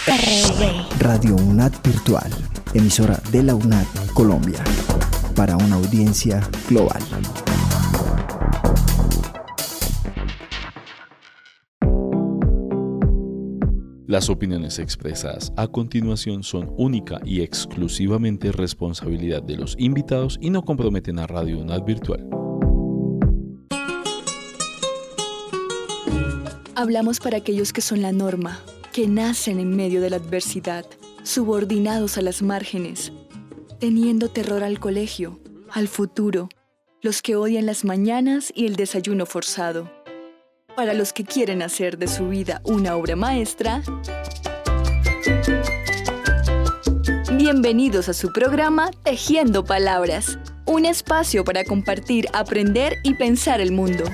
Radio UNAD Virtual, emisora de la UNAD Colombia, para una audiencia global. Las opiniones expresadas a continuación son única y exclusivamente responsabilidad de los invitados y no comprometen a Radio UNAD Virtual. Hablamos para aquellos que son la norma, que nacen en medio de la adversidad, subordinados a las márgenes, teniendo terror al colegio, al futuro, los que odian las mañanas y el desayuno forzado. Para los que quieren hacer de su vida una obra maestra, bienvenidos a su programa Tejiendo Palabras, un espacio para compartir, aprender y pensar el mundo.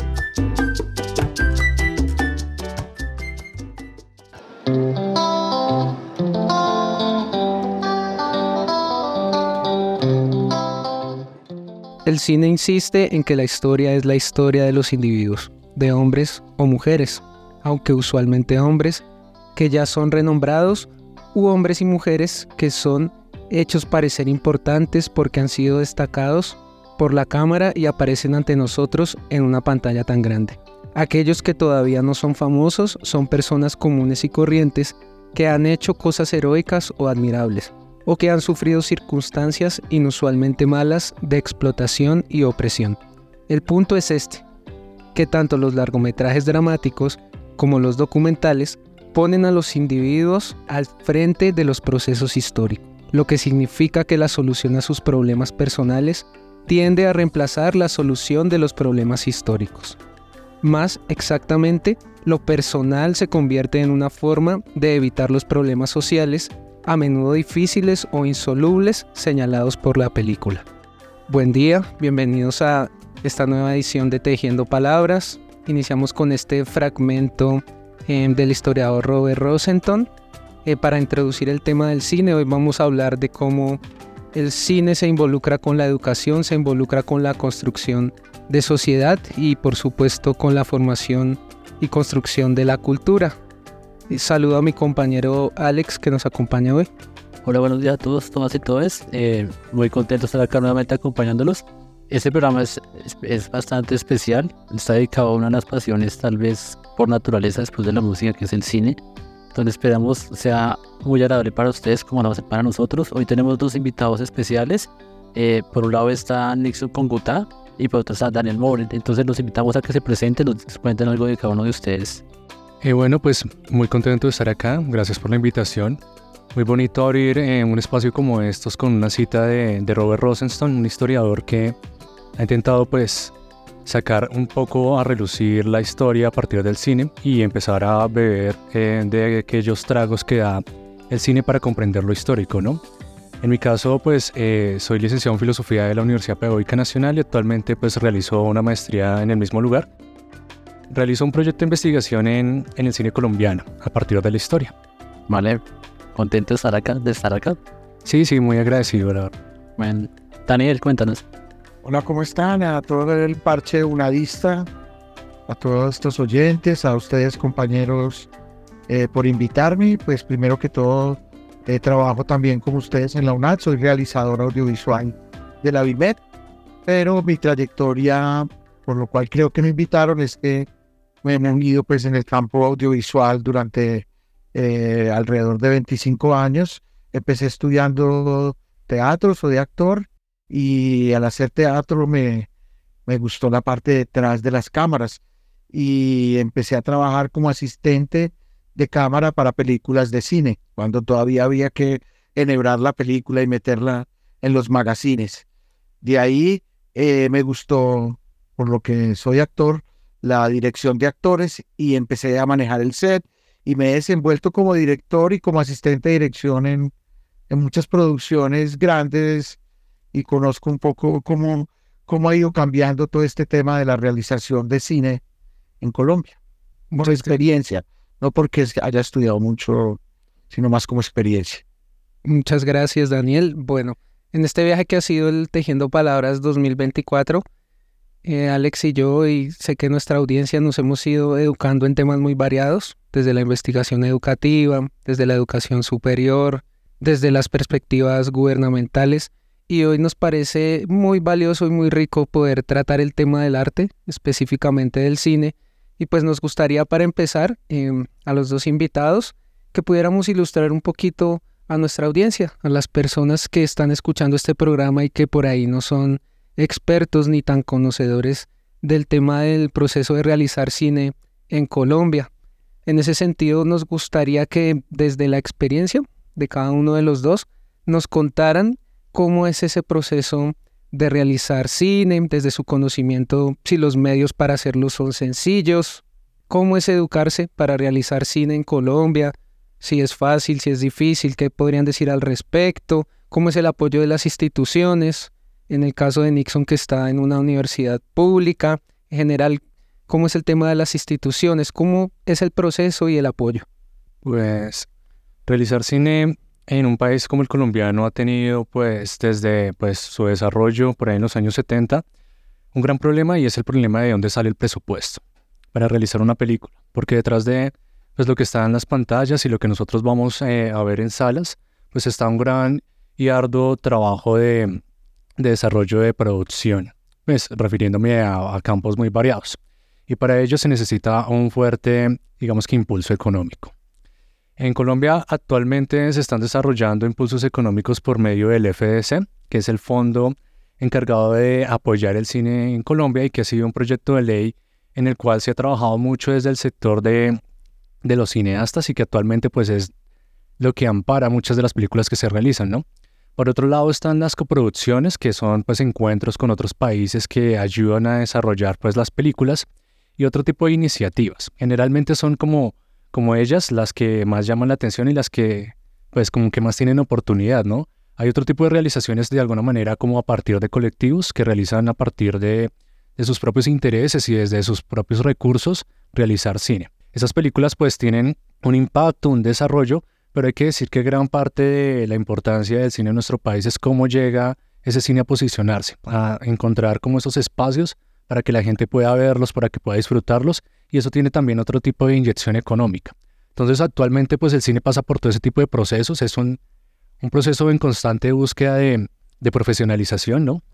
El cine insiste en que la historia es la historia de los individuos, de hombres o mujeres, aunque usualmente hombres que ya son renombrados u hombres y mujeres que son hechos parecer importantes porque han sido destacados por la cámara y aparecen ante nosotros en una pantalla tan grande. Aquellos que todavía no son famosos son personas comunes y corrientes que han hecho cosas heroicas o admirables, o que han sufrido circunstancias inusualmente malas de explotación y opresión. El punto es este, que tanto los largometrajes dramáticos como los documentales ponen a los individuos al frente de los procesos históricos, lo que significa que la solución a sus problemas personales tiende a reemplazar la solución de los problemas históricos. Más exactamente, lo personal se convierte en una forma de evitar los problemas sociales, a menudo difíciles o insolubles, señalados por la película. Buen día, bienvenidos a esta nueva edición de Tejiendo Palabras. Iniciamos con este fragmento del historiador Robert Rosenthal. Para introducir el tema del cine, hoy vamos a hablar de cómo el cine se involucra con la educación, se involucra con la construcción de sociedad y por supuesto con la formación y construcción de la cultura. Saludo a mi compañero Alex que nos acompaña hoy. Hola, buenos días a todos, todas y todos. Muy contento de estar acá nuevamente acompañándolos. Este programa es bastante especial, está dedicado a una de las pasiones tal vez por naturaleza después de la música, que es el cine. Entonces esperamos sea muy agradable para ustedes como lo va a ser para nosotros. Hoy tenemos dos invitados especiales. Por un lado está Nixon Congutá y por otro está Daniel Moren. Entonces los invitamos a que se presenten, nos cuenten algo de cada uno de ustedes. Bueno, pues muy contento de estar acá, gracias por la invitación. Muy bonito abrir un espacio como estos con una cita de Robert Rosenthal, un historiador que ha intentado pues sacar un poco a relucir la historia a partir del cine y empezar a beber de aquellos tragos que da el cine para comprender lo histórico, ¿no? En mi caso pues soy licenciado en Filosofía de la Universidad Pedagógica Nacional y actualmente pues realizo una maestría en el mismo lugar. Realizo un proyecto de investigación en el cine colombiano a partir de la historia. Vale, contento de estar acá. Sí, muy agradecido, la verdad. Bueno, Daniel, cuéntanos. Hola, ¿cómo están? A todo el parche unadista, a todos estos oyentes, a ustedes compañeros por invitarme. Pues primero que todo, trabajo también con ustedes en la UNAD, soy realizador audiovisual de la BIMED, pero mi trayectoria, por lo cual creo que me invitaron, es que me he movido pues en el campo audiovisual durante alrededor de 25 años. Empecé estudiando teatro, soy actor, y al hacer teatro me gustó la parte detrás de las cámaras y empecé a trabajar como asistente de cámara para películas de cine, cuando todavía había que enhebrar la película y meterla en los magazines. De ahí me gustó, por lo que soy actor, la dirección de actores y empecé a manejar el set y me he desenvuelto como director y como asistente de dirección en muchas producciones grandes y conozco un poco cómo ha ido cambiando todo este tema de la realización de cine en Colombia. Por experiencia, no porque haya estudiado mucho, sino más como experiencia. Muchas gracias, Daniel. Bueno, en este viaje que ha sido el Tejiendo Palabras 2024, Alex y yo, y sé que nuestra audiencia nos hemos ido educando en temas muy variados, desde la investigación educativa, desde la educación superior, desde las perspectivas gubernamentales. Y hoy nos parece muy valioso y muy rico poder tratar el tema del arte, específicamente del cine. Y pues nos gustaría, para empezar, a los dos invitados, que pudiéramos ilustrar un poquito a nuestra audiencia, a las personas que están escuchando este programa y que por ahí no son expertos ni tan conocedores del tema del proceso de realizar cine en Colombia. En ese sentido, nos gustaría que desde la experiencia de cada uno de los dos nos contaran cómo es ese proceso de realizar cine, desde su conocimiento, si los medios para hacerlo son sencillos, cómo es educarse para realizar cine en Colombia, si es fácil, si es difícil, qué podrían decir al respecto, cómo es el apoyo de las instituciones, en el caso de Nixon que está en una universidad pública, en general, cómo es el tema de las instituciones, cómo es el proceso y el apoyo. Pues realizar cine en un país como el colombiano ha tenido pues desde su desarrollo por ahí en los años 70 un gran problema, y es el problema de dónde sale el presupuesto para realizar una película, porque detrás de pues lo que está en las pantallas y lo que nosotros vamos a ver en salas, pues está un gran y arduo trabajo de desarrollo de producción, pues refiriéndome a campos muy variados, y para ello se necesita un fuerte, digamos que impulso económico. En Colombia actualmente se están desarrollando impulsos económicos por medio del FDC, que es el fondo encargado de apoyar el cine en Colombia, y que ha sido un proyecto de ley en el cual se ha trabajado mucho desde el sector de los cineastas, y que actualmente pues es lo que ampara muchas de las películas que se realizan, ¿no? Por otro lado están las coproducciones, que son pues encuentros con otros países que ayudan a desarrollar pues las películas, y otro tipo de iniciativas. Generalmente son como ellas las que más llaman la atención y las que pues como que más tienen oportunidad, ¿no? Hay otro tipo de realizaciones de alguna manera como a partir de colectivos que realizan a partir de sus propios intereses y desde sus propios recursos realizar cine. Esas películas pues tienen un impacto, un desarrollo, pero hay que decir que gran parte de la importancia del cine en nuestro país es cómo llega ese cine a posicionarse, a encontrar como esos espacios para que la gente pueda verlos, para que pueda disfrutarlos, y eso tiene también otro tipo de inyección económica. Entonces actualmente pues el cine pasa por todo ese tipo de procesos, es un proceso en constante búsqueda de profesionalización, ¿no?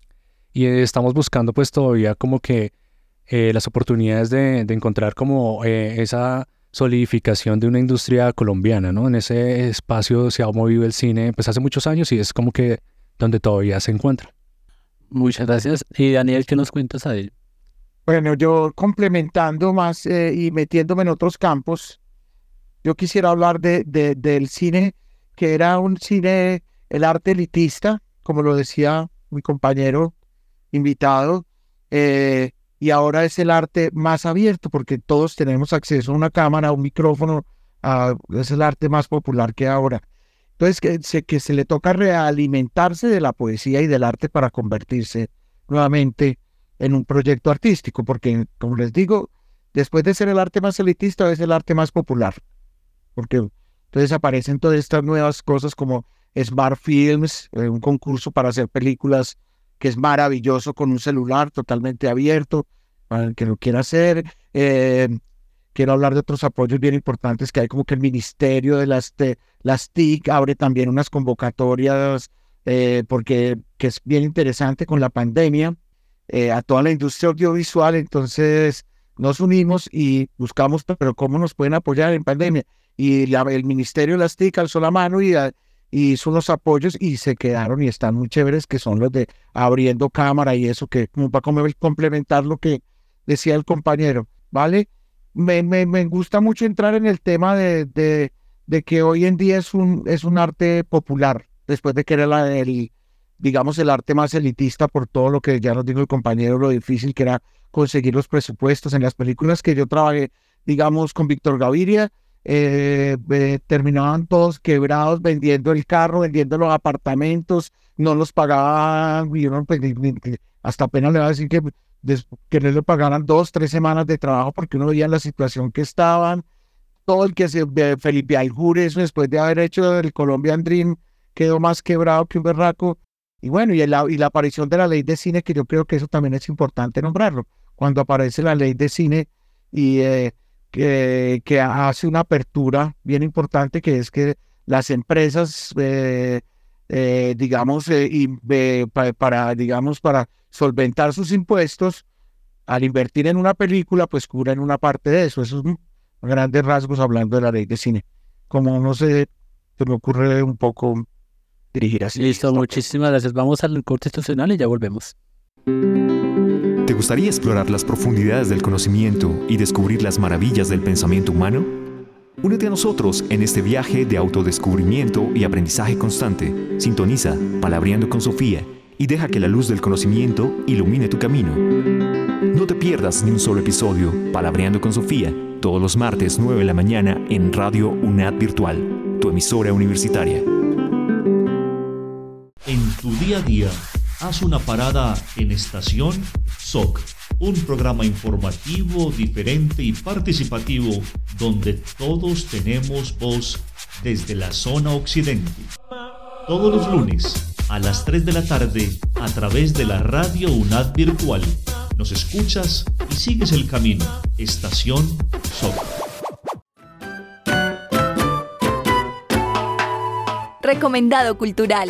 Y estamos buscando pues todavía como que las oportunidades de encontrar como esa solidificación de una industria colombiana, ¿no? En ese espacio se ha movido el cine pues hace muchos años, y es como que donde todavía se encuentra. Muchas gracias. Y Daniel, ¿qué nos cuentas a él? Bueno, yo complementando más y metiéndome en otros campos, yo quisiera hablar del cine, que era un cine, el arte elitista, como lo decía mi compañero invitado, y ahora es el arte más abierto, porque todos tenemos acceso a una cámara, a un micrófono, es el arte más popular que ahora. Entonces, que se le toca realimentarse de la poesía y del arte para convertirse nuevamente en un proyecto artístico, porque, como les digo, después de ser el arte más elitista, es el arte más popular, porque entonces aparecen todas estas nuevas cosas como Smart Films, un concurso para hacer películas que es maravilloso, con un celular totalmente abierto para el que lo quiera hacer. Quiero hablar de otros apoyos bien importantes que hay, como que el Ministerio de las TIC abre también unas convocatorias, porque que es bien interesante con la pandemia, a toda la industria audiovisual. Entonces nos unimos y buscamos, pero cómo nos pueden apoyar en pandemia. Y el Ministerio de las TIC alzó la mano y hizo unos apoyos, y se quedaron y están muy chéveres, que son los de abriendo cámara y eso, que como para complementar lo que decía el compañero, ¿vale? Me gusta mucho entrar en el tema de que hoy en día es un arte popular, después de que era digamos, el arte más elitista, por todo lo que ya nos dijo el compañero, lo difícil que era conseguir los presupuestos. En las películas que yo trabajé, digamos, con Víctor Gaviria, terminaban todos quebrados, vendiendo el carro, vendiendo los apartamentos, no los pagaban, y uno pues, hasta apenas le va a decir que no le pagaran 2-3 semanas de trabajo, porque uno veía la situación que estaban. Todo el que Felipe Aljures, después de haber hecho el Colombian Dream, quedó más quebrado que un berraco. Y bueno, y la aparición de la ley de cine, que yo creo que eso también es importante nombrarlo. Cuando aparece la ley de cine, y que hace una apertura bien importante, que es que las empresas, digamos, para solventar sus impuestos, al invertir en una película, pues cubren una parte de eso. Eso es a grandes rasgos hablando de la ley de cine. Como no sé, se me ocurre un poco dirigir así. Listo, muchísimas gracias. Vamos al corte institucional y ya volvemos. ¿Te gustaría explorar las profundidades del conocimiento y descubrir las maravillas del pensamiento humano? Únete a nosotros en este viaje de autodescubrimiento y aprendizaje constante. Sintoniza Palabreando con Sofía y deja que la luz del conocimiento ilumine tu camino. No te pierdas ni un solo episodio. Palabreando con Sofía, todos los martes 9 de la mañana en Radio UNAD Virtual, tu emisora universitaria. En tu día a día, haz una parada en Estación SOC, un programa informativo, diferente y participativo donde todos tenemos voz desde la zona occidente. Todos los lunes a las 3 de la tarde a través de la Radio UNAD Virtual. Nos escuchas y sigues el camino. Estación SOC. Recomendado cultural.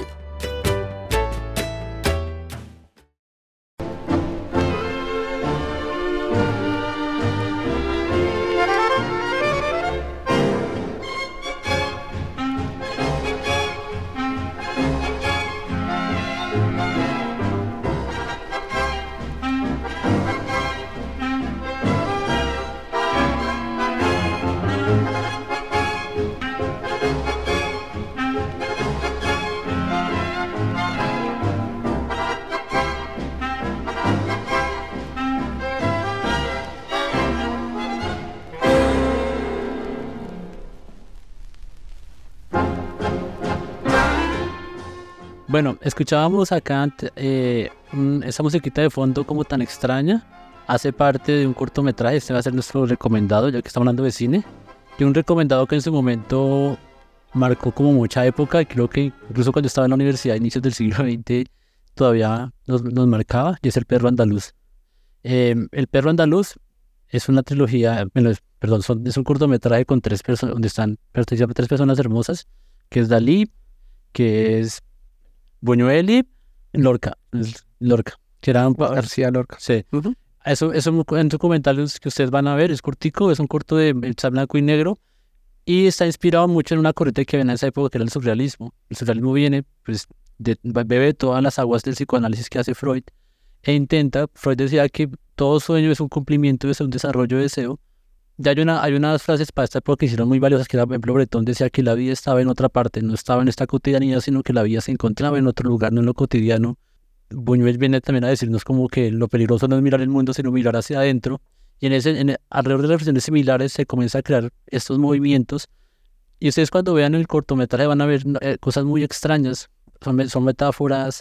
Bueno, escuchábamos acá esa musiquita de fondo como tan extraña. Hace parte de un cortometraje, este va a ser nuestro recomendado, ya que estamos hablando de cine. Y un recomendado que en su momento marcó como mucha época, y creo que incluso cuando estaba en la universidad a inicios del siglo XX todavía nos marcaba, y es El Perro Andaluz. El Perro Andaluz es una trilogía, es un cortometraje con donde participan tres personas hermosas, que es Dalí, que es Buñuel y Lorca, que eran García Lorca. Sí. Uh-huh. Eso en documentales que ustedes van a ver, es cortico, es un corto de blanco y negro, y está inspirado mucho en una corriente que había en esa época, que era el surrealismo. El surrealismo viene, pues, bebe todas las aguas del psicoanálisis que hace Freud, Freud decía que todo sueño es un cumplimiento, es un desarrollo de deseo. Ya hay unas frases para esta época que hicieron muy valiosas, que era, por ejemplo, Breton decía que la vida estaba en otra parte, no estaba en esta cotidianidad, sino que la vida se encontraba en otro lugar, no en lo cotidiano. Buñuel viene también a decirnos como que lo peligroso no es mirar el mundo, sino mirar hacia adentro. Y alrededor de reflexiones similares se comienza a crear estos movimientos. Y ustedes cuando vean el cortometraje van a ver cosas muy extrañas. Son metáforas,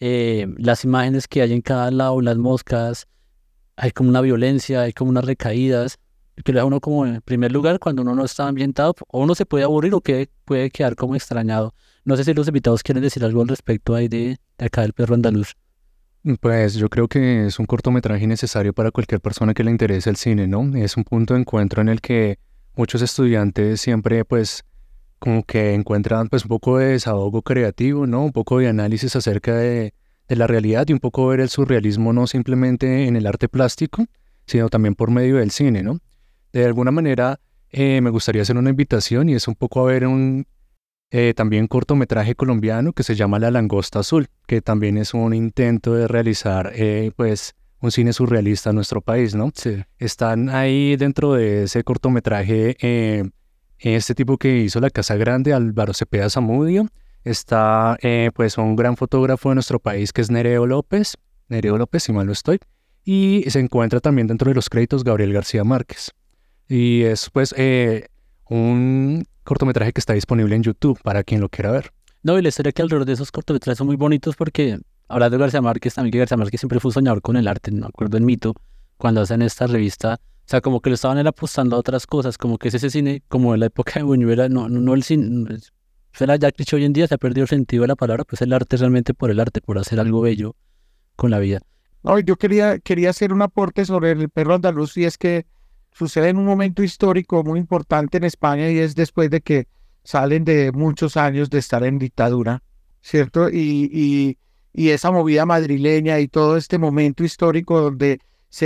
las imágenes que hay en cada lado, las moscas, hay como una violencia, hay como unas recaídas, que le da a uno como en primer lugar cuando uno no está ambientado, o uno se puede aburrir o puede quedar como extrañado. No sé si los invitados quieren decir algo al respecto ahí de acá del Perro Andaluz. Pues yo creo que es un cortometraje necesario para cualquier persona que le interese el cine, ¿no? Es un punto de encuentro en el que muchos estudiantes siempre pues como que encuentran pues un poco de desahogo creativo, ¿no? Un poco de análisis acerca de la realidad y un poco ver el surrealismo no simplemente en el arte plástico, sino también por medio del cine, ¿no? De alguna manera me gustaría hacer una invitación y es un poco a ver un también cortometraje colombiano que se llama La Langosta Azul, que también es un intento de realizar pues un cine surrealista en nuestro país, ¿no? Sí. Están ahí dentro de ese cortometraje este tipo que hizo La Casa Grande, Álvaro Cepeda Zamudio. Está pues un gran fotógrafo de nuestro país que es Nereo López, si mal no estoy, y se encuentra también dentro de los créditos Gabriel García Márquez. Y es pues un cortometraje que está disponible en YouTube para quien lo quiera ver. No, y la historia que alrededor de esos cortometrajes son muy bonitos porque, hablando de García Márquez, también que García Márquez siempre fue un soñador con el arte, no me acuerdo en Mito, cuando hacen esta revista, o sea, como que le estaban apostando a otras cosas, como que es ese cine, como en la época de Buñuel, no el cine, era ya cliché hoy en día, se ha perdido el sentido de la palabra, pues el arte realmente por el arte, por hacer algo bello con la vida. No, yo quería hacer un aporte sobre El Perro Andaluz, y es que sucede en un momento histórico muy importante en España y es después de que salen de muchos años de estar en dictadura, ¿cierto? Y esa movida madrileña y todo este momento histórico donde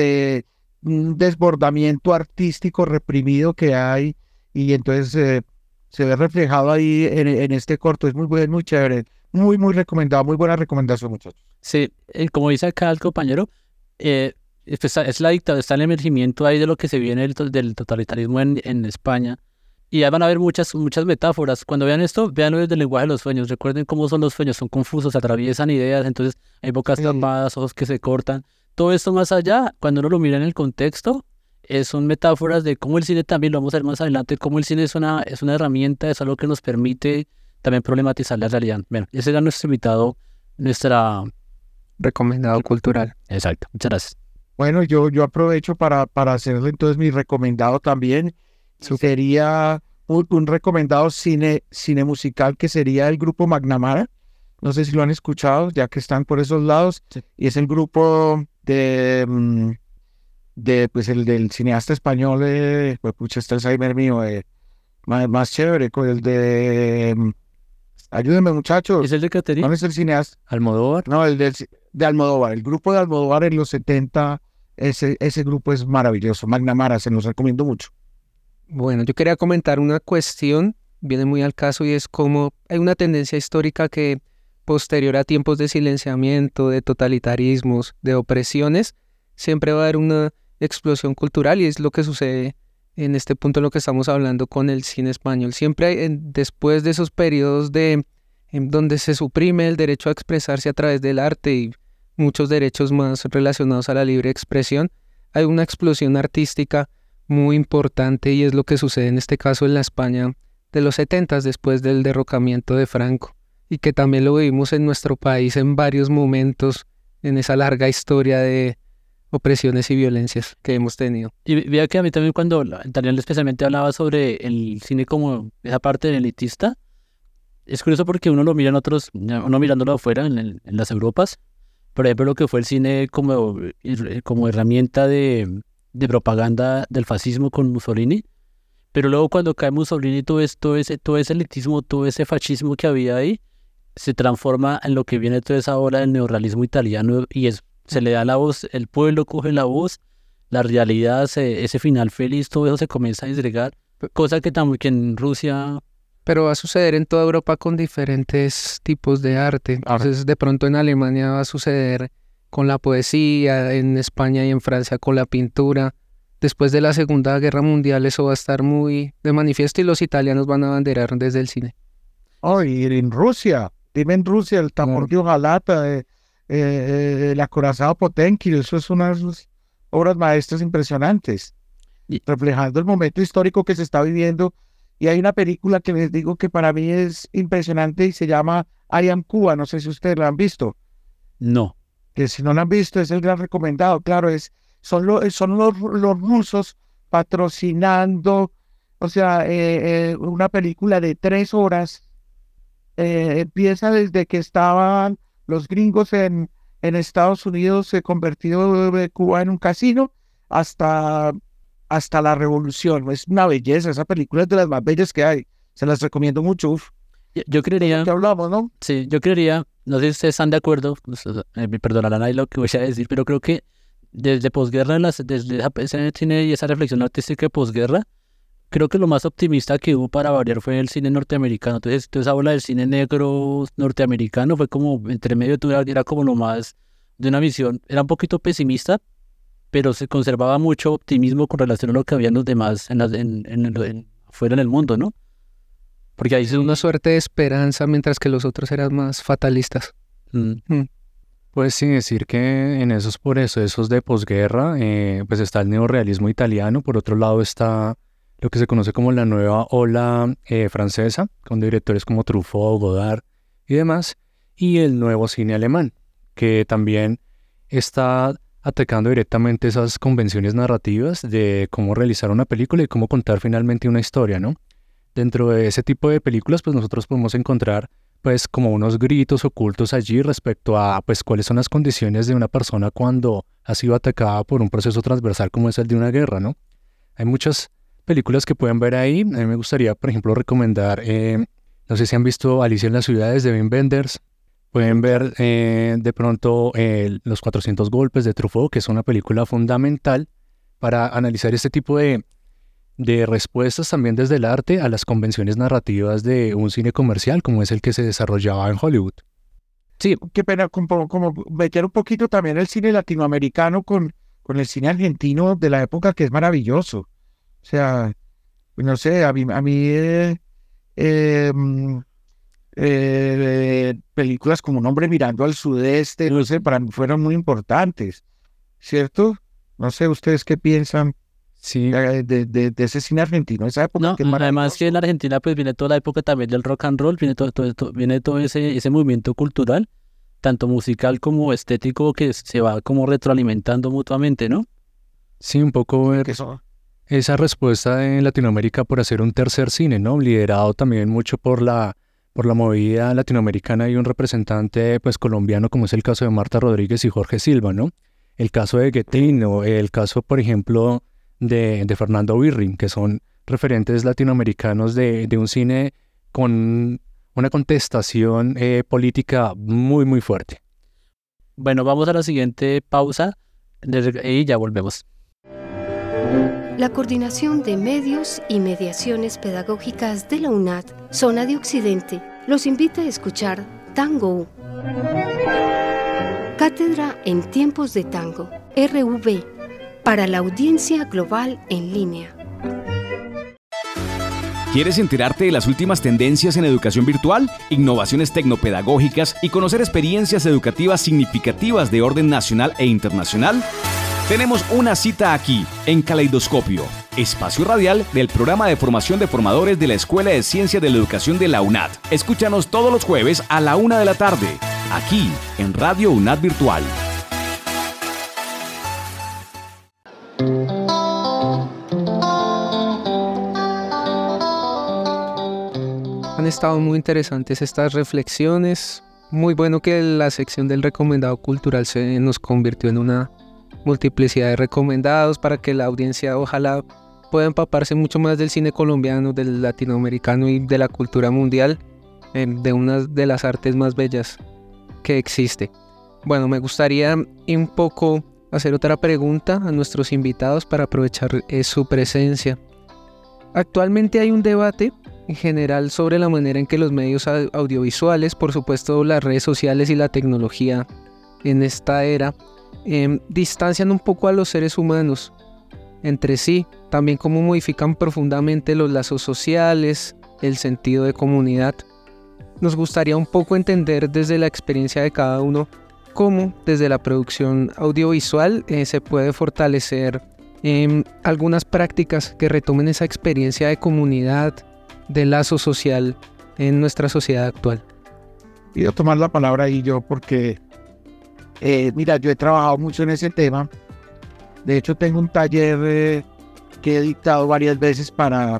un desbordamiento artístico reprimido que hay y entonces se ve reflejado ahí en este corto. Es muy chévere, muy recomendado, muy buena recomendación, muchachos. Sí, como dice acá el compañero, es la dictadura, está el emergimiento ahí de lo que se viene del totalitarismo en España. Y ahí van a haber muchas metáforas. Cuando vean esto, veanlo desde el lenguaje de los sueños. Recuerden cómo son los sueños, son confusos, atraviesan ideas, entonces hay bocas tapadas, ojos que se cortan. Todo esto más allá, cuando uno lo mira en el contexto, son metáforas de cómo el cine también, lo vamos a ver más adelante, cómo el cine es una herramienta, es algo que nos permite también problematizar la realidad. Bueno, ese era nuestro invitado, nuestra... Recomendado cultural. Exacto, muchas gracias. Bueno, yo aprovecho para hacerle entonces mi recomendado también. Sería un recomendado cine musical que sería el grupo McNamara. No sé si lo han escuchado, ya que están por esos lados. Sí. Y es el grupo de pues el del cineasta español, pucha, está Alzheimer mío, más chévere, con el de... ayúdenme, muchachos. ¿Es el de Caterina? ¿Cuál es el cineasta? ¿Almodóvar? No, el de Almodóvar. El grupo de Almodóvar en los 70, ese grupo es maravilloso. McNamara, se los recomiendo mucho. Bueno, yo quería comentar una cuestión, viene muy al caso, y es como hay una tendencia histórica que posterior a tiempos de silenciamiento, de totalitarismos, de opresiones, siempre va a haber una explosión cultural y es lo que sucede en este punto, lo que estamos hablando con el cine español. Siempre hay, después de esos periodos en donde se suprime el derecho a expresarse a través del arte y muchos derechos más relacionados a la libre expresión, hay una explosión artística muy importante y es lo que sucede en este caso en la España de los 70 después del derrocamiento de Franco y que también lo vivimos en nuestro país en varios momentos en esa larga historia de opresiones y violencias que hemos tenido. Y vea que a mí también cuando Daniel especialmente hablaba sobre el cine como esa parte del elitista, es curioso porque uno lo mira en otros, uno mirándolo afuera en las Europas, por ejemplo lo que fue el cine como herramienta de propaganda del fascismo con Mussolini, pero luego cuando cae Mussolini todo ese elitismo, todo ese fascismo que había ahí, se transforma en lo que viene toda esa ola del neorrealismo italiano y se le da la voz, el pueblo coge la voz, la realidad, ese final feliz, todo eso se comienza a disgregar, cosa que en Rusia... Pero va a suceder en toda Europa con diferentes tipos de arte. Entonces de pronto en Alemania va a suceder con la poesía, en España y en Francia con la pintura. Después de la Segunda Guerra Mundial eso va a estar muy de manifiesto y los italianos van a abanderar desde el cine. Y en Rusia, dime en Rusia, el tambor de hojalata, el acorazado Potemkin, eso es unas obras maestras impresionantes, reflejando el momento histórico que se está viviendo. Y hay una película que les digo que para mí es impresionante y se llama I Am Cuba, no sé si ustedes la han visto. No. Que si no la han visto es el gran recomendado, claro, son los rusos patrocinando, o sea, una película de 3 horas, empieza desde que estaban los gringos en Estados Unidos, se convirtió Cuba en un casino, hasta la revolución. Es una belleza, esa película es de las más bellas que hay, se las recomiendo mucho. Uf. Yo creería... que hablamos, ¿no? Sí, yo creería, no sé si ustedes están de acuerdo, me perdonarán ahí lo que voy a decir, pero creo que desde posguerra, desde ese cine y esa reflexión artística de posguerra, creo que lo más optimista que hubo para variar fue el cine norteamericano. Entonces esa ola del cine negro norteamericano fue como, entre medio era como lo más de una visión, era un poquito pesimista, pero se conservaba mucho optimismo con relación a lo que había en los demás, fuera en el mundo, ¿no? Porque ahí es una suerte de esperanza, mientras que los otros eran más fatalistas. Pues sí, decir que en esos procesos de posguerra, pues está el neorrealismo italiano, por otro lado está lo que se conoce como la nueva ola francesa, con directores como Truffaut, Godard y demás, y el nuevo cine alemán, que también está atacando directamente esas convenciones narrativas de cómo realizar una película y cómo contar finalmente una historia, ¿no? Dentro de ese tipo de películas, pues nosotros podemos encontrar pues como unos gritos ocultos allí respecto a pues cuáles son las condiciones de una persona cuando ha sido atacada por un proceso transversal como es el de una guerra, ¿no? Hay muchas películas que pueden ver ahí. A mí me gustaría, por ejemplo, recomendar, no sé si han visto Alicia en las ciudades de Wim Wenders. Pueden ver de pronto Los 400 golpes de Truffaut, que es una película fundamental para analizar este tipo de respuestas también desde el arte a las convenciones narrativas de un cine comercial como es el que se desarrollaba en Hollywood. Sí, qué pena, como meter un poquito también el cine latinoamericano con el cine argentino de la época, que es maravilloso. O sea, no sé, a mí películas como Un hombre mirando al sudeste, no sé, para mí fueron muy importantes, ¿cierto? No sé, ¿ustedes qué piensan? Sí. De ese cine argentino, esa época. No, que es además que en Argentina pues viene toda la época también del rock and roll, viene todo ese movimiento cultural, tanto musical como estético, que se va como retroalimentando mutuamente, ¿no? Sí, un poco ver esa respuesta en Latinoamérica por hacer un tercer cine, ¿no? Liderado también mucho por la movida latinoamericana y un representante pues colombiano, como es el caso de Marta Rodríguez y Jorge Silva, ¿no? El caso de Guettín o el caso, por ejemplo, de Fernando Birring, que son referentes latinoamericanos de un cine con una contestación política muy, muy fuerte. Bueno, vamos a la siguiente pausa y ya volvemos. La Coordinación de Medios y Mediaciones Pedagógicas de la UNAD, Zona de Occidente, los invita a escuchar Tango U. Cátedra en Tiempos de Tango, RV, para la audiencia global en línea. ¿Quieres enterarte de las últimas tendencias en educación virtual, innovaciones tecnopedagógicas y conocer experiencias educativas significativas de orden nacional e internacional? Tenemos una cita aquí, en Caleidoscopio, espacio radial del programa de formación de formadores de la Escuela de Ciencias de la Educación de la UNAD. Escúchanos todos los jueves a la 1 de la tarde, aquí en Radio UNAD Virtual. Han estado muy interesantes estas reflexiones. Muy bueno que la sección del recomendado cultural se nos convirtió en una multiplicidad de recomendados para que la audiencia ojalá pueda empaparse mucho más del cine colombiano, del latinoamericano y de la cultura mundial, de una de las artes más bellas que existe. Bueno, me gustaría un poco hacer otra pregunta a nuestros invitados para aprovechar su presencia. Actualmente hay un debate en general sobre la manera en que los medios audiovisuales, por supuesto las redes sociales y la tecnología en esta era, distancian un poco a los seres humanos entre sí, también cómo modifican profundamente los lazos sociales, el sentido de comunidad. Nos gustaría un poco entender desde la experiencia de cada uno cómo desde la producción audiovisual se puede fortalecer algunas prácticas que retomen esa experiencia de comunidad, de lazo social en nuestra sociedad actual. Quiero tomar la palabra ahí yo porque mira, yo he trabajado mucho en ese tema. De hecho, tengo un taller que he dictado varias veces para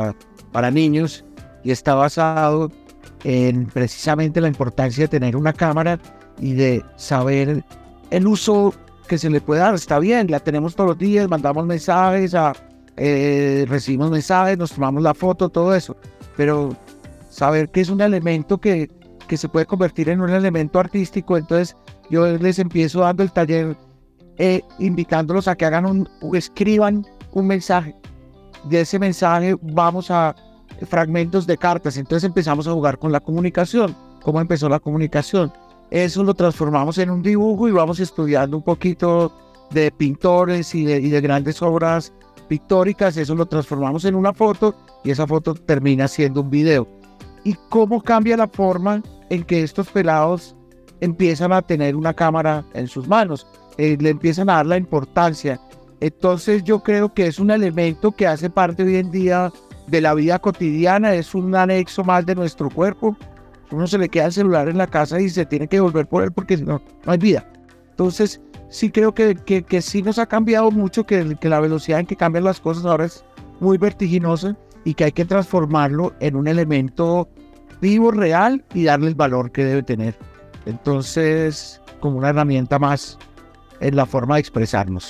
niños y está basado en precisamente la importancia de tener una cámara y de saber el uso que se le puede dar. Está bien, la tenemos todos los días, mandamos mensajes, recibimos mensajes, nos tomamos la foto, todo eso, pero saber que es un elemento que se puede convertir en un elemento artístico. Entonces yo les empiezo dando el taller invitándolos a que hagan escriban un mensaje. De ese mensaje vamos a fragmentos de cartas. Entonces empezamos a jugar con la comunicación. ¿Cómo empezó la comunicación? Eso lo transformamos en un dibujo y vamos estudiando un poquito de pintores y de grandes obras pictóricas. Eso lo transformamos en una foto y esa foto termina siendo un video. ¿Y cómo cambia la forma en que estos pelados empiezan a tener una cámara en sus manos? Le empiezan a dar la importancia. Entonces yo creo que es un elemento que hace parte hoy en día de la vida cotidiana, es un anexo más de nuestro cuerpo. Uno se le queda el celular en la casa y se tiene que volver por él porque si no, no hay vida. Entonces sí creo que sí nos ha cambiado mucho, que la velocidad en que cambian las cosas ahora es muy vertiginosa y que hay que transformarlo en un elemento vivo, real y darle el valor que debe tener. Entonces, como una herramienta más en la forma de expresarnos.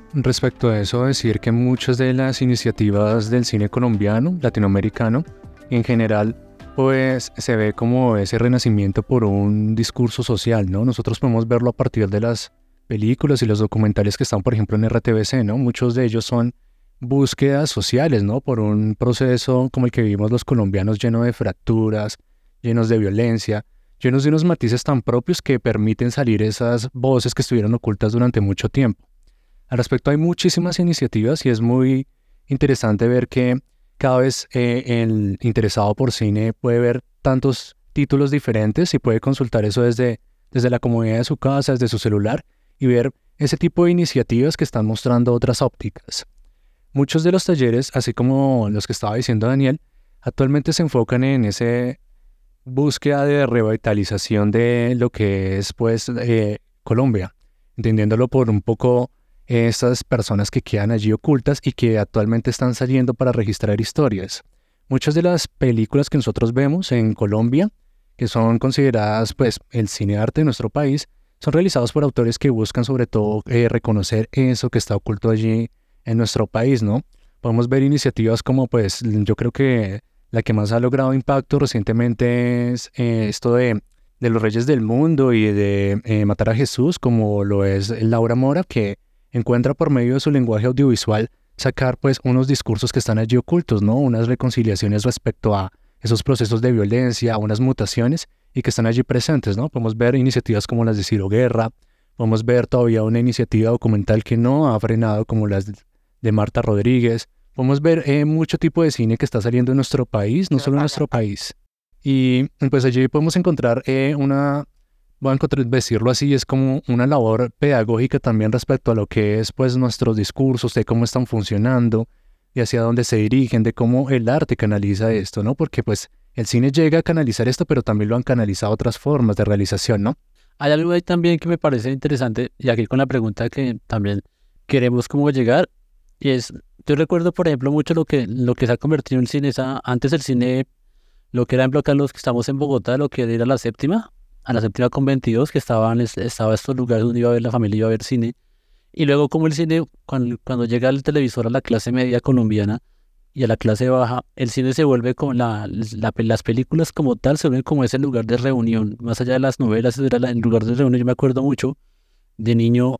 Respecto a eso, decir que muchas de las iniciativas del cine colombiano, latinoamericano, en general, pues se ve como ese renacimiento por un discurso social, ¿no? Nosotros podemos verlo a partir de las películas y los documentales que están, por ejemplo, en RTBC, ¿no? Muchos de ellos son búsquedas sociales, ¿no? Por un proceso como el que vivimos los colombianos, lleno de fracturas, llenos de violencia, llenos de unos matices tan propios que permiten salir esas voces que estuvieron ocultas durante mucho tiempo. Al respecto hay muchísimas iniciativas y es muy interesante ver que cada vez el interesado por cine puede ver tantos títulos diferentes y puede consultar eso desde la comodidad de su casa, desde su celular y ver ese tipo de iniciativas que están mostrando otras ópticas. Muchos de los talleres, así como los que estaba diciendo Daniel, actualmente se enfocan en esa búsqueda de revitalización de lo que es pues Colombia, entendiéndolo por un poco estas personas que quedan allí ocultas y que actualmente están saliendo para registrar historias. Muchas de las películas que nosotros vemos en Colombia, que son consideradas pues el cine arte de nuestro país, son realizados por autores que buscan sobre todo reconocer eso que está oculto allí en nuestro país, ¿no? Podemos ver iniciativas como pues yo creo que la que más ha logrado impacto recientemente es esto de los Reyes del Mundo y de Matar a Jesús, como lo es Laura Mora, que encuentra por medio de su lenguaje audiovisual sacar pues unos discursos que están allí ocultos, ¿no? Unas reconciliaciones respecto a esos procesos de violencia, unas mutaciones y que están allí presentes, ¿no? Podemos ver iniciativas como las de Ciro Guerra, podemos ver todavía una iniciativa documental que no ha frenado como las de Marta Rodríguez, podemos ver mucho tipo de cine que está saliendo en nuestro país, no solo en nuestro país. Y pues allí podemos encontrar voy a decirlo así, es como una labor pedagógica también respecto a lo que es pues nuestros discursos, de cómo están funcionando y hacia dónde se dirigen, de cómo el arte canaliza esto, ¿no? Porque pues el cine llega a canalizar esto, pero también lo han canalizado otras formas de realización, ¿no? Hay algo ahí también que me parece interesante, y aquí con la pregunta que también queremos como llegar, y es, yo recuerdo por ejemplo mucho lo que se ha convertido en cine, antes el cine, lo que era en bloque, los que estamos en Bogotá, lo que era la séptima con 22, que estaba estos lugares donde la familia iba a ver cine, y luego como el cine, cuando llega el televisor a la clase media colombiana y a la clase baja, el cine se vuelve como las películas como tal, se vuelven como ese lugar de reunión, más allá de las novelas, era el lugar de reunión. Yo me acuerdo mucho de niño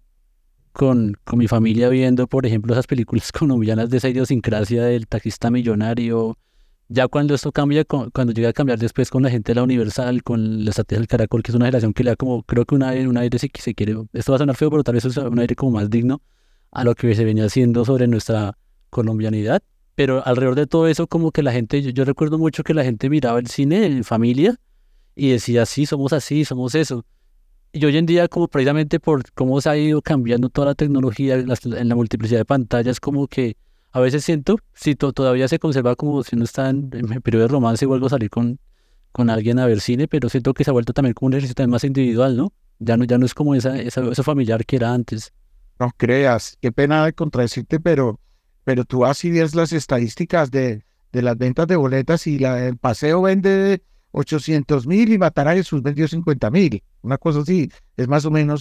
con mi familia viendo, por ejemplo, esas películas colombianas de esa idiosincrasia del taxista millonario. Ya cuando esto cambia, cuando llega a cambiar después con la gente de la Universal, con la estrategia del Caracol, que es una generación que le da como, creo que un aire si se quiere, esto va a sonar feo, pero tal vez es un aire como más digno a lo que se venía haciendo sobre nuestra colombianidad. Pero alrededor de todo eso, como que la gente, yo recuerdo mucho que la gente miraba el cine en familia y decía, sí, somos así, somos eso. Y hoy en día, como precisamente por cómo se ha ido cambiando toda la tecnología, en la multiplicidad de pantallas, como que a veces siento, si todavía se conserva como si uno está en periodo de romance o algo, a salir con alguien a ver cine, pero siento que se ha vuelto también como un ejercicio también más individual, ¿no? Ya no es como eso familiar que era antes. No creas, qué pena de contradecirte, pero tú así ves las estadísticas de las ventas de boletas y el Paseo vende 800,000 y Matar a Jesús vendió 50,000. Una cosa así, es más o menos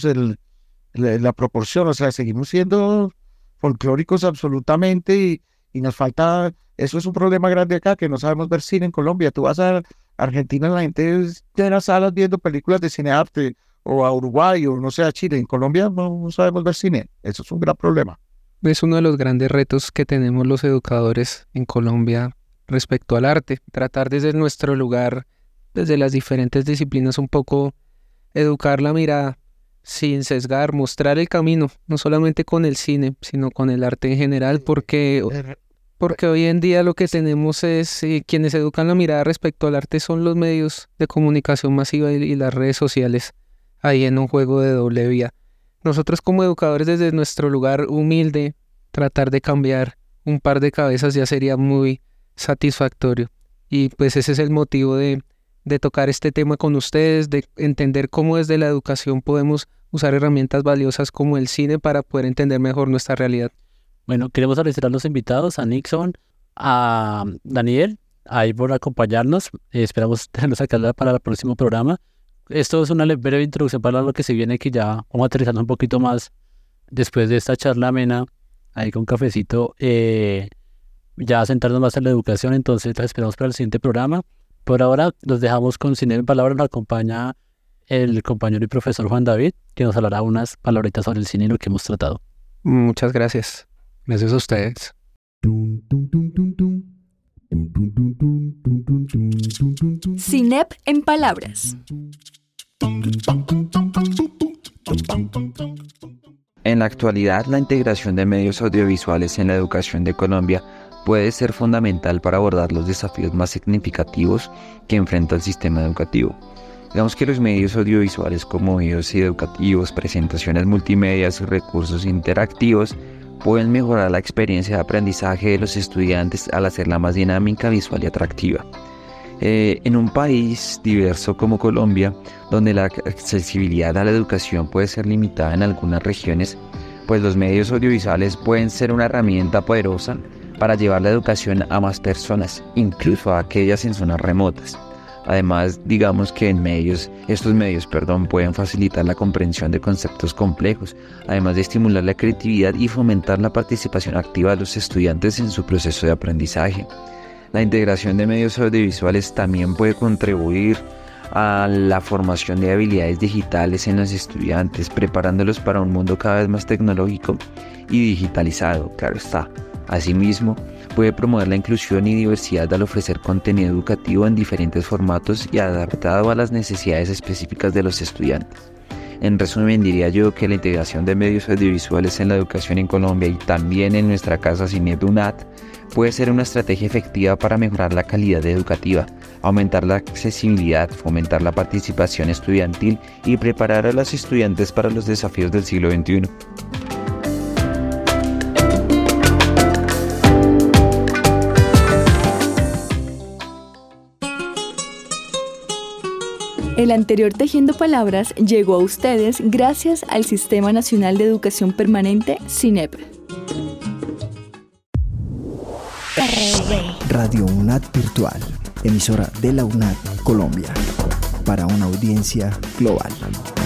la proporción, o sea, seguimos siendo folclóricos absolutamente y nos falta, eso es un problema grande acá, que no sabemos ver cine en Colombia. Tú vas a Argentina, la gente llena salas viendo películas de cine arte, o a Uruguay, o no sé, a Chile. En Colombia no sabemos ver cine, eso es un gran problema. Es uno de los grandes retos que tenemos los educadores en Colombia respecto al arte, tratar desde nuestro lugar, desde las diferentes disciplinas, un poco educar la mirada, sin sesgar, mostrar el camino, no solamente con el cine, sino con el arte en general, porque hoy en día lo que tenemos es, quienes educan la mirada respecto al arte son los medios de comunicación masiva y las redes sociales, ahí en un juego de doble vía. Nosotros como educadores desde nuestro lugar humilde, tratar de cambiar un par de cabezas ya sería muy satisfactorio. Y pues ese es el motivo de tocar este tema con ustedes, de entender cómo desde la educación podemos usar herramientas valiosas como el cine para poder entender mejor nuestra realidad. Bueno, queremos agradecer a los invitados, a Nixon, a Daniel, ahí por acompañarnos. Esperamos tenerlos acá para el próximo programa. Esto es una breve introducción para lo que se viene, que ya vamos a aterrizar un poquito más después de esta charla amena ahí con cafecito, ya centrarnos más en la educación. Entonces los esperamos para el siguiente programa. Por ahora los dejamos con Cine en Palabras. Nos acompaña el compañero y profesor Juan David, que nos hablará unas palabritas sobre el cine y lo que hemos tratado. Muchas gracias. Gracias a ustedes. CINEP en Palabras. En la actualidad, la integración de medios audiovisuales en la educación de Colombia puede ser fundamental para abordar los desafíos más significativos que enfrenta el sistema educativo. Digamos que los medios audiovisuales como videos educativos, presentaciones multimedia y recursos interactivos pueden mejorar la experiencia de aprendizaje de los estudiantes al hacerla más dinámica, visual y atractiva. En un país diverso como Colombia, donde la accesibilidad a la educación puede ser limitada en algunas regiones, pues los medios audiovisuales pueden ser una herramienta poderosa para llevar la educación a más personas, incluso a aquellas en zonas remotas. Además, digamos que estos medios pueden facilitar la comprensión de conceptos complejos, además de estimular la creatividad y fomentar la participación activa de los estudiantes en su proceso de aprendizaje. La integración de medios audiovisuales también puede contribuir a la formación de habilidades digitales en los estudiantes, preparándolos para un mundo cada vez más tecnológico y digitalizado, claro está. Asimismo, puede promover la inclusión y diversidad al ofrecer contenido educativo en diferentes formatos y adaptado a las necesidades específicas de los estudiantes. En resumen, diría yo que la integración de medios audiovisuales en la educación en Colombia y también en nuestra casa CINEP UNAT puede ser una estrategia efectiva para mejorar la calidad educativa, aumentar la accesibilidad, fomentar la participación estudiantil y preparar a los estudiantes para los desafíos del siglo XXI. El anterior Tejiendo Palabras llegó a ustedes gracias al Sistema Nacional de Educación Permanente, CINEP. Radio UNAT Virtual, emisora de la UNAT Colombia, para una audiencia global.